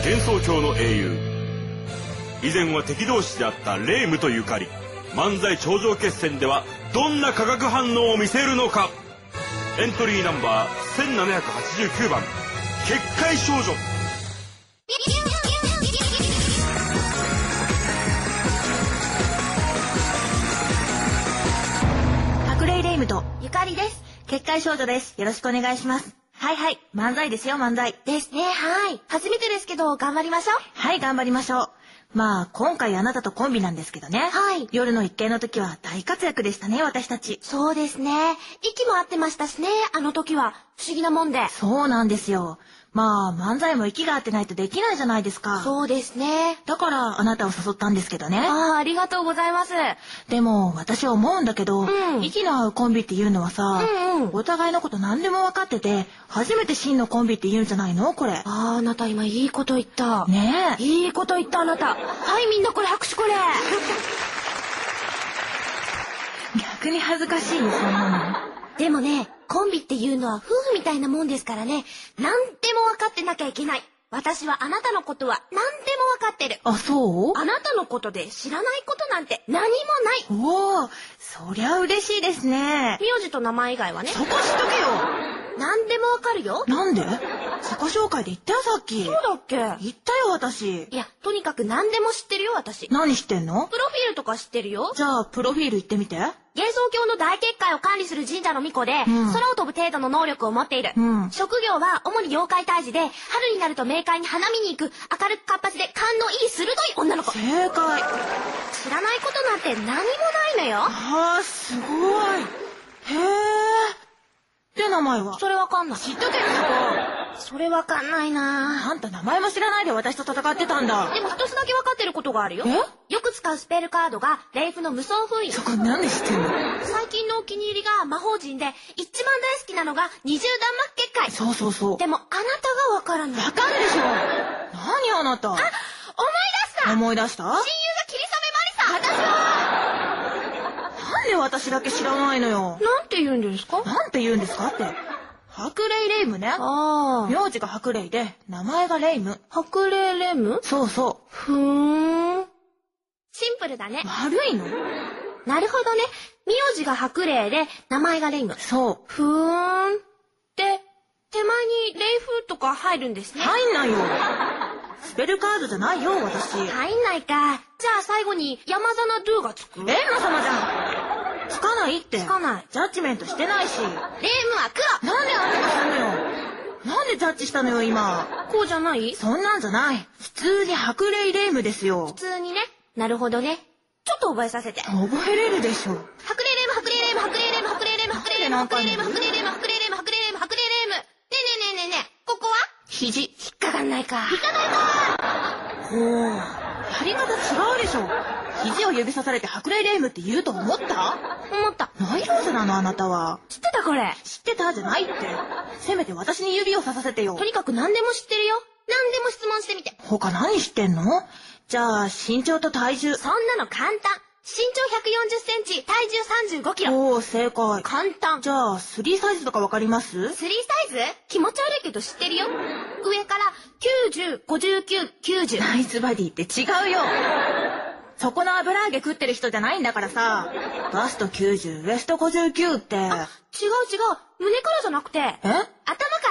幻想郷の英雄。以前は敵同士であった霊夢とゆかり、漫才頂上決戦ではどんな化学反応を見せるのか。エントリーナンバー1789番結界少女。 白霊霊夢とゆかりです。結界少女です。よろしくお願いします。はいはい、漫才ですよ、漫才ですね。はい、初めてですけど頑張りましょう。 はい、頑張りましょう。まあ今回あなたとコンビなんですけどね。 はい。 夜の一景の時は大活躍でしたね、私たち。 そうですね。息も合ってましたしね、あの時は。不思議なもんで。 そうなんですよ。まあ漫才も息が合ってないとできないじゃないですか。 そうですね。 だからあなたを誘ったんですけどね。 ありがとうございます。 でも私は思うんだけど、息の合うコンビっていうのはさ、お互いのこと何でも分かってて初めて真のコンビって言うんじゃないのこれ。 あなた今いいこと言った。 ねえ。 いいこと言ったあなた。はいみんなこれ拍手これ。 逆に恥ずかしいよそんなの。 でもね、コンビっていうのは夫婦みたいなもんですからね、何でも分かってなきゃいけない。私はあなたのことは何でも分かってる。 あ、そう？ あなたのことで知らないことなんて何もない。 おお、そりゃ嬉しいですね。 名字と名前以外はね。 そこ知っとけよ。 何でも分かるよ。 なんで？自己紹介で言ったよさっき。 そうだっけ？ 言ったよ私。 いや、とにかく何でも知ってるよ私。 何知ってんの？ プロフィールとか知ってるよ。 じゃあプロフィール言ってみて。 幻想郷の大結界を管理する神社の巫女で、空を飛ぶ程度の能力を持っている。職業は主に妖怪退治で、春になると冥界に花見に行く明るく活発で勘のいい鋭い女の子。 正解。 知らないことなんて何もないのよ。 あー、すごい。へー。で名前は？ それわかんない。 知っとけよそれわかんないな。 あんた名前も知らないで私と戦ってたんだ。 でも一つだけわかってることがあるよ。よく使うスペルカードがレイフの無双封印。 そこなんで知ってんの？ 最近のお気に入りが魔法陣で一番大好きなのが二重弾幕結界。 そうそうそう。 でもあなたがわからない。 わかるでしょ。何あなた。 思い出した思い出した？ 親友が霧雨マリさん。私はなんで私だけ知らないのよ。 なんて言うんですか？ なんて言うんですかって。白霊霊夢ね。名字が白霊で名前が霊夢。 白霊霊夢？そうそう。 ふーん。シンプルだね。 悪いの？ なるほどね。名字が白霊で名前が霊夢。 そう。 ふーん。で、手前に霊風とか入るんですね。 入んないよ。スペルカードじゃないよ私。 入んないか。じゃあ最後に山ザナドゥがつく？ エンマ様じゃん。つかないって。 つかない。 ジャッジメントしてないし。 霊夢は黒。 なんであんたがしたのよ。なんでジャッジしたのよ今。 こうじゃない？ そんなんじゃない。普通に白霊霊夢ですよ。 普通にね。なるほどね。ちょっと覚えさせて。 覚えれるでしょ。 白霊霊夢白霊霊夢白霊霊夢白霊霊夢白霊霊夢白霊霊夢白霊霊夢白霊霊夢白霊霊夢白霊霊夢。ねえねえねえねえねえ。ここは？ 肘。 引っかかんないか。 引っかかるか。ほう。やり方違うでしょ。肘を指さされて白霊霊夢って言うと思った？ 思った。 ナイローゼなのあなたは。 知ってたこれ。 知ってたじゃないって。せめて私に指をささせてよ。 とにかく何でも知ってるよ。何でも質問してみて。 他何知ってんの？じゃあ身長と体重。 そんなの簡単。身長140センチ、体重35キロ。 おー、正解。 簡単。 じゃあ3サイズとかわかります？ 3 サイズ？気持ち悪いけど知ってるよ。上から90、59、90。 ナイスバディって違うよ。そこの油揚げ食ってる人じゃないんだからさ。バスト90、ウエスト59って。違う違う。 胸からじゃなくて。頭から。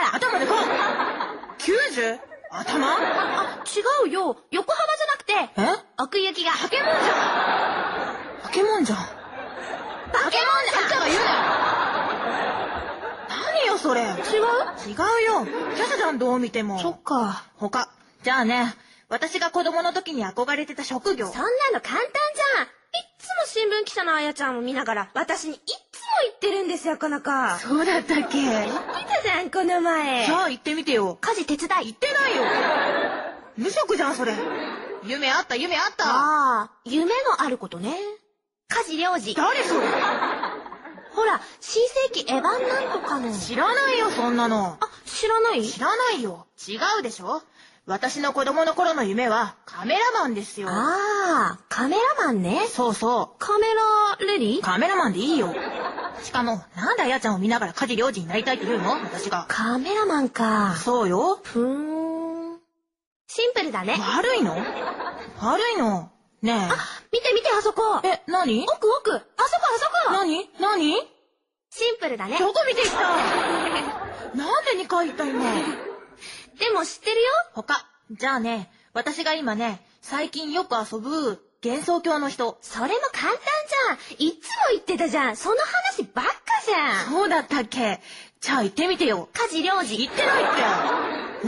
頭でこう。90？頭？ 違うよ。横幅じゃなくて。奥行きが。 化け物じゃん。化け物じゃん。化け物じゃん。あんたが言うな。何よそれ。違うよ。キャサじゃんどう見ても。 そっか。 他。じゃあね。私が子供の時に憧れてた職業。 そんなの簡単じゃん。いっつも新聞記者のあやちゃんを見ながら私にいっつも言ってるんですよこの子。 そうだったっけ？ 言ってたじゃんこの前。 じゃあ言ってみてよ。 家事手伝い。 言ってないよ。無職じゃんそれ。夢あった夢あった。 ああ、夢のあることね。家事領事。 誰それ？ ほら、新世紀エヴァンなんとかの。 知らないよそんなの。 知らない？ 知らないよ。違うでしょ。私の子供の頃の夢はカメラマンですよ。 カメラマンね。 そうそう。 カメラレディ？ カメラマンでいいよ。しかも、なんであやちゃんを見ながら家事領事になりたいって言うの？私が。 カメラマンか。 そうよ。 ふーん。 シンプルだね。 悪いの？悪いの。ねえ。 見て見て、あそこ。 何？ 奥。あそこ。 何？ シンプルだね。 どこ見てきた？なんで2回言った今。 でも知ってるよ。 他。じゃあね、私が今ね、最近よく遊ぶ幻想郷の人。 それも簡単じゃん。いつも言ってたじゃん。その話ばっかじゃん。 そうだったっけ？じゃあ言ってみてよ。 梶良治。 言ってないって。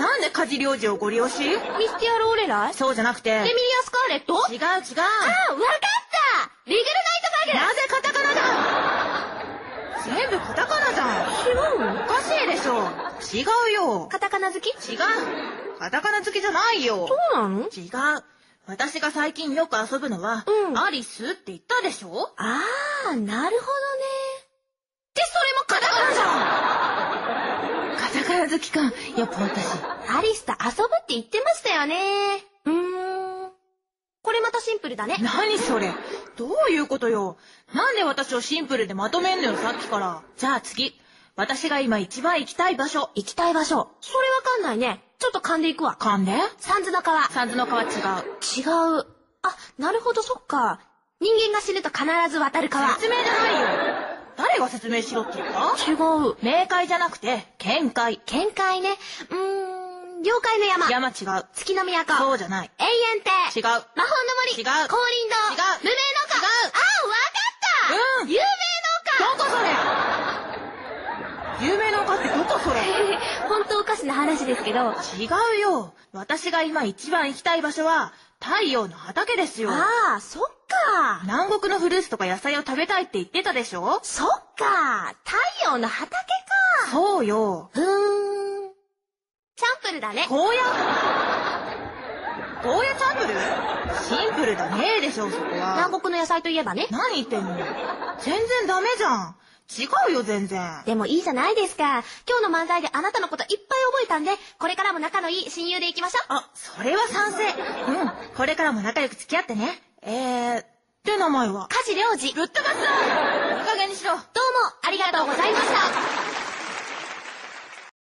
なんで梶良治をご利用し？ ミスティア・ローレライ？ そうじゃなくて。 レミリア・スカーレット？ 違う。 わかった！リグルナイト・バグ！ なぜカタカナだ！全部カタカナじゃん。 違うの？ おかしいでしょ。違うよ。 カタカナ好き？ 違う。カタカナ好きじゃないよ。 そうなの？ 違う。私が最近よく遊ぶのは、アリスって言ったでしょ？ なるほどね。 で、それもカタカナじゃん。カタカナ好きか。やっぱ私。 アリスと遊ぶって言ってましたよね。これまたシンプルだね。 何それ？どういうことよ。なんで私をシンプルでまとめんのよ、さっきから。じゃあ次。私が今一番行きたい場所。 それわかんないね。ちょっと噛んでいくわ。 噛んで？ 三途の川。 三途の川違う。 なるほど、そっか。人間が死ぬと必ず渡る川。 説明じゃないよ。誰が説明しろって言った？ 違う。 冥界じゃなくて、見解。 見解ね。妖怪の山。 山違う。 月の都。 そうじゃない。 永遠亭。 違う。 魔法の森。 違う。 降臨堂。 違う。 無名の花。わかった。有名のどこそれ？有名の丘ってどこそれ？ 本当おかしな話ですけど。 違うよ。私が今一番行きたい場所は、太陽の畑ですよ。 そっか。 南国のフルーツとか野菜を食べたいって言ってたでしょ？ そっか。太陽の畑か。 そうよ。 チャンプルだね。 ゴーヤチャンプル？シンプルだねでしょ、そこは。 南国の野菜といえばね。 何言ってんの？全然ダメじゃん。違うよ、全然。 でもいいじゃないですか。今日の漫才であなたのこといっぱい覚えたんで、これからも仲のいい親友でいきましょう。 それは賛成。これからも仲良く付き合ってね。で名前は？ 梶良治。 ぶっ飛ばすな！いい加減にしろ。 どうもありがとうございました。